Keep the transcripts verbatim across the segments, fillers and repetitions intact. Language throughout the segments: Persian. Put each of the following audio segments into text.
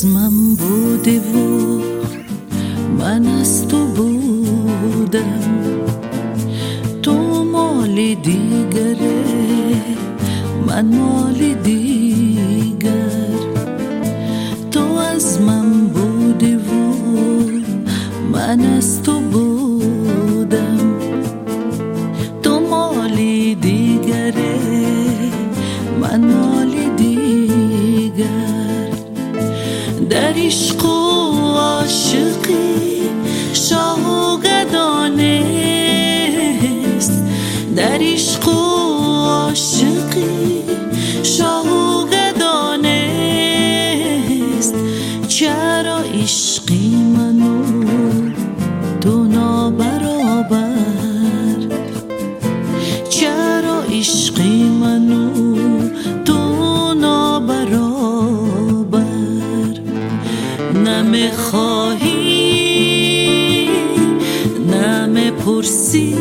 از من بودی و من از تو بودم، تو مال دیگره من مال دیگر. تو از من بودی و من از تو بودم، تو مال دیگره من مال دیگر. در عشق و عاشقی شاه و گدا نیست، در عشق و عاشقی شاه و گدا نیست. چرا عشقی منو تو نابرابر، چرا عشقی منو تو نابرابر. نمیخواهی نمیپرسی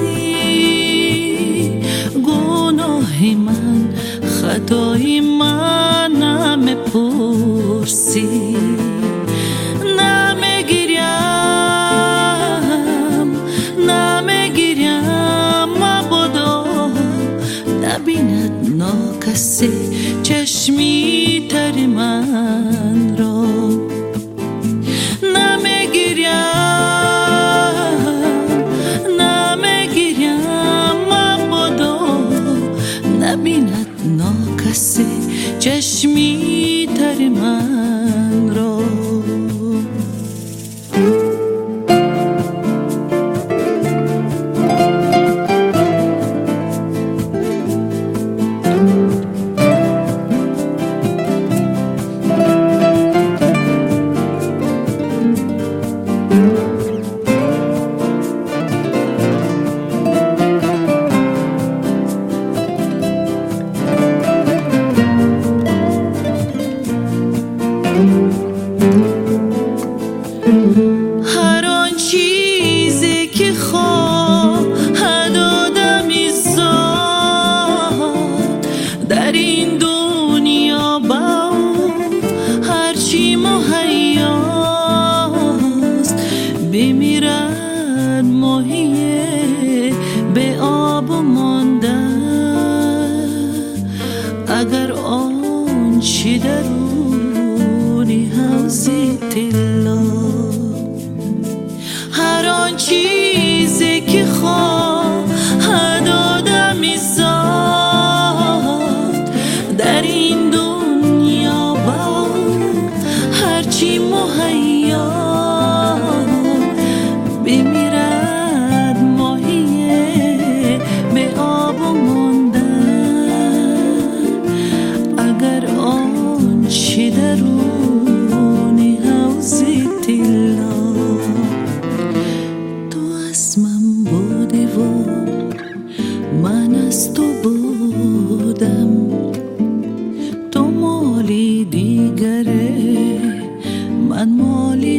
گناه من خطای من، نمیپرسی نمیگیرم نمیگیرم مبادا نبیند ناکسی چشمی تر من را. نبیند ناکسی چشمی تر من را. هر آن چیزی که خواهد آدمی زاد در این دنیا با هرچی مهیاست، بمیرد ماهی به آب مانده اگر آن چی درونی حوزی طلا. هر آن چیزی که خواهد آدمی زاد در این دنیا با هرچی مهیا بمیرد ماهی به آب مانده اگر آن چی درونی حوزی طلا. من بودی و من از تو بودم، تو مالی دیگره من مالی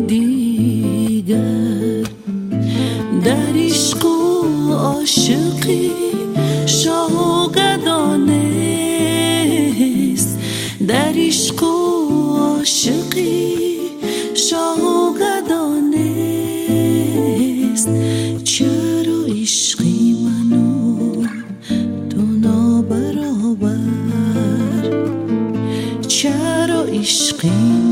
دیگر. در عشق و عاشقی شاه و گدا نیست، در عشق و عاشقی شاه و گدا نیست. چرا عشقی منو تو نابرابر، چرا عشقی